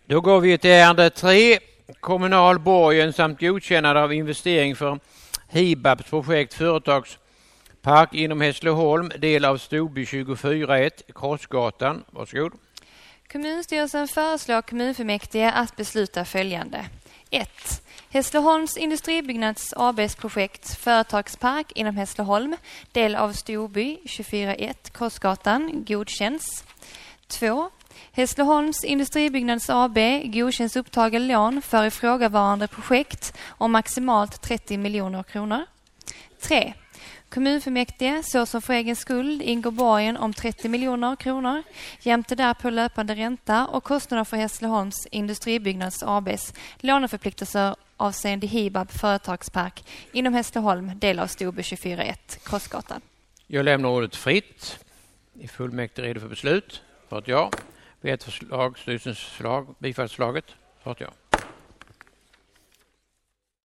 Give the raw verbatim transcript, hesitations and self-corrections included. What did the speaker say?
Då går vi till ärende tre. Kommunal borgen samt godkännande av investering för Hibabs projekt Företagspark inom Hässleholm, del av Stoby tjugofyra ett, Korsgatan. Varsågod. Kommunstyrelsen föreslår kommunfullmäktige att besluta följande. ett. Hässleholms industribyggnads A B:s projekt Företagspark inom Hässleholm, del av Stoby tjugofyra ett, Korsgatan, godkänns. två. Hässleholms industribyggnads A B godkänns upptagen lån för ifrågavarande projekt om maximalt trettio miljoner kronor. tre. Kommunfullmäktige såsom för egen skuld ingår borgen om trettio miljoner kronor jämte därpå löpande ränta och kostnader för Hässleholms industribyggnads A B:s låneförpliktelser avseende Hibab Företagspark inom Hässleholm, del av Stoby tjugofyra ett, Korsgatan. Jag lämnar ordet fritt. I fullmäktige redo för beslut. För att ja. Vet förslag, styrelsens förslag, bifallsförslaget. För att ja.